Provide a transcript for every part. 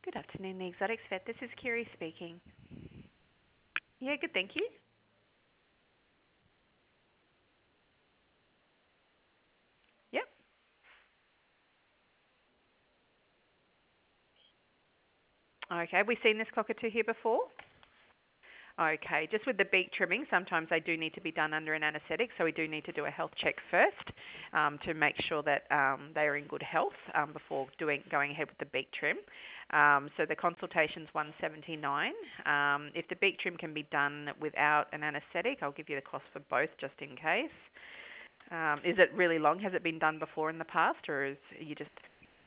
Good afternoon, the Exotics Vet. This is Kiri speaking. Yeah, good, thank you. Yep. Okay, have we seen this cockatoo here before? Okay, just with the beak trimming, sometimes they do need to be done under an anaesthetic, so we do need to do a health check first to make sure that they are in good health before going ahead with the beak trim. So the consultation's $179. If the beak trim can be done without an anaesthetic, I'll give you the cost for both just in case. Is it really long? Has it been done before in the past, or is you just...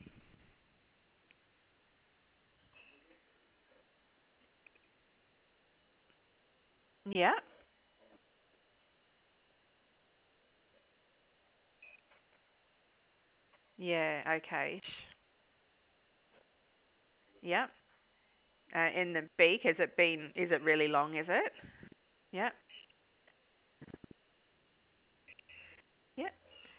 Yeah. Yeah. Okay. Yeah. In the beak, has it been? Is it really long? Is it? Yeah. Yeah.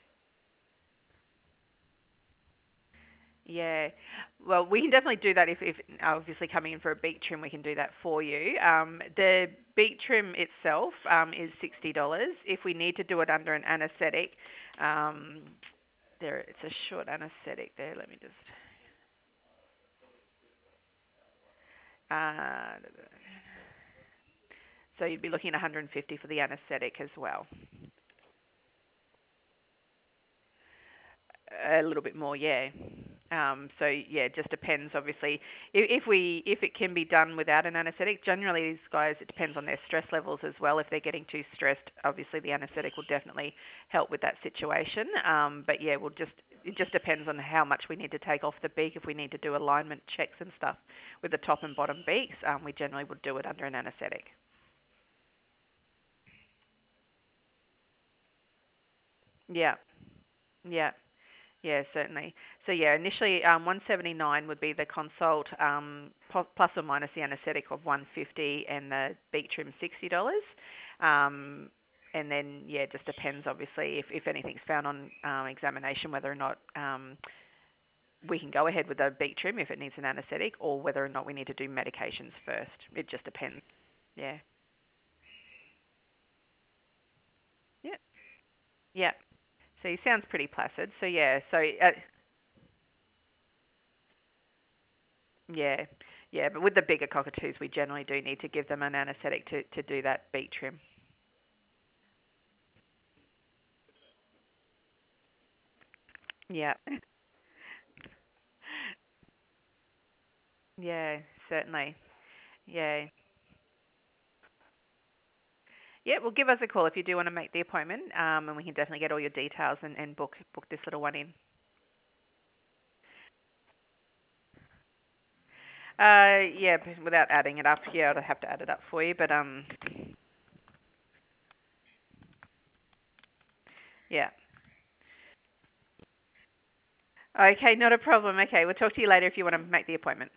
Yeah. Well, we can definitely do that if obviously coming in for a beak trim, we can do that for you. The beak trim itself is $60. If we need to do it under an anaesthetic, um, there it's a short anaesthetic there. Let me just. Uh, so you'd be looking at 150 for the anaesthetic as well. A little bit more, yeah. So yeah, it just depends. Obviously, if it can be done without an anaesthetic, generally these guys, it depends on their stress levels as well. If they're getting too stressed, obviously the anaesthetic will definitely help with that situation. But yeah, it just depends on how much we need to take off the beak. If we need to do alignment checks and stuff with the top and bottom beaks, we generally would do it under an anaesthetic. Yeah, yeah. Yeah, certainly. So yeah, initially 179 would be the consult, plus or minus the anaesthetic of 150 and the beak trim $60. And then yeah, it just depends obviously if anything's found on examination whether or not we can go ahead with the beak trim if it needs an anaesthetic, or whether or not we need to do medications first. It just depends. Yeah. Yeah. Yeah. So he sounds pretty placid. So yeah. So yeah, yeah, but with the bigger cockatoos, we generally do need to give them an anaesthetic to do that beak trim. Yeah, yeah, certainly. Yeah, yeah. Well, give us a call if you do want to make the appointment, and we can definitely get all your details and book this little one in. Yeah, without adding it up, yeah, I'd have to add it up for you, but yeah. Okay, not a problem. Okay, we'll talk to you later if you want to make the appointment.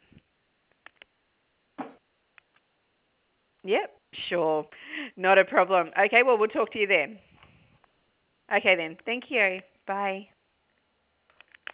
Yep, sure, not a problem. Okay, well, we'll talk to you then. Okay then. Thank you. Bye.